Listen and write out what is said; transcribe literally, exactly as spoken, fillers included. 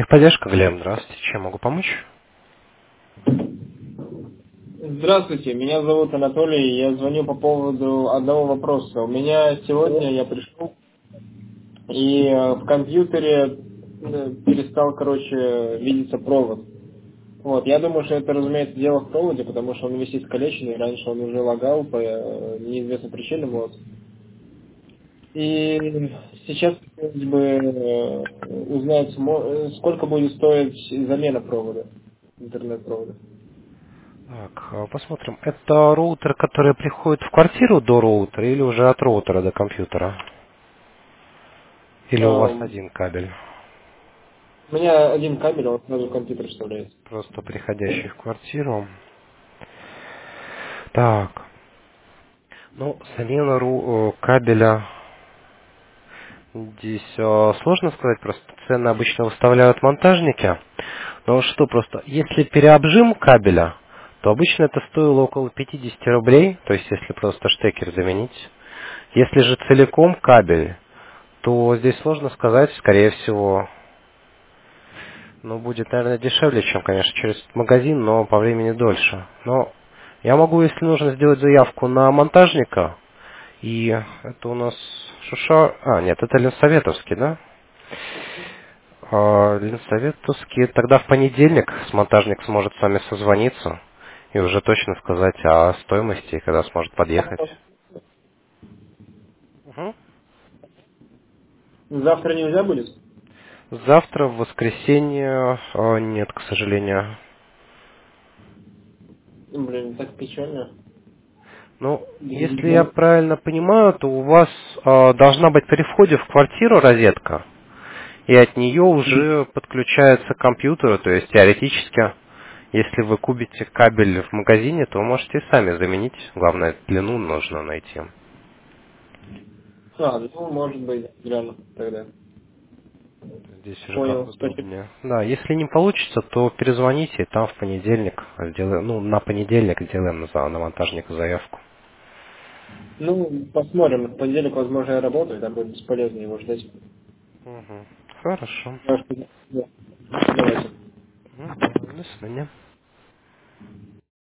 Техподдержка, Глеб, здравствуйте. Чем могу помочь? Здравствуйте, меня зовут Анатолий, я звоню по поводу одного вопроса. У меня сегодня я пришел и э, в компьютере э, перестал, короче, видеться провод. Вот, я думаю, что это, разумеется, дело в проводе, потому что он весь искалеченный, раньше он уже лагал по э, неизвестным причинам, вот. И сейчас хотелось бы э, узнать, смо- э, сколько будет стоить замена провода, интернет-провода. Так, а, посмотрим. Это роутер, который приходит в квартиру до роутера или уже от роутера до компьютера? Или у вас Эм, один кабель? У меня один кабель, он сразу в компьютер вставляется. Просто приходящий в квартиру. Так, ну, замена ру- э, кабеля здесь э, сложно сказать, просто цены обычно выставляют монтажники. Но что просто, если переобжим кабеля, то обычно это стоило около пятьдесят рублей, то есть если просто штекер заменить. Если же целиком кабель, то здесь сложно сказать, скорее всего, ну, будет, наверное, дешевле, чем, конечно, через магазин, но по времени дольше. Но я могу, если нужно, сделать заявку на монтажника, и это у нас Шуша... А, нет, это Ленсоветовский, да? А, Ленсоветовский, тогда в понедельник с монтажник сможет с вами созвониться и уже точно сказать о стоимости, и когда сможет подъехать. Мгм. Завтра нельзя будет? Завтра, в воскресенье, а, нет, к сожалению. Блин, так печально. Ну, если я Блин. правильно понимаю, то у вас а, должна быть при входе в квартиру розетка, и от нее уже подключается к компьютеру, то есть теоретически, если вы купите кабель в магазине, то вы можете и сами заменить, главное, длину нужно найти. А, ну, может быть, реально тогда. Здесь уже как Понял, спасибо. удобнее. Да, если не получится, то перезвоните, и там в понедельник сделаем, ну, на понедельник сделаем за- на монтажника заявку. Ну, посмотрим. В понедельник, возможно, я работаю, там будет бесполезно его ждать. Угу. Хорошо. Потому что- да. Давайте. Мгм. До свидания.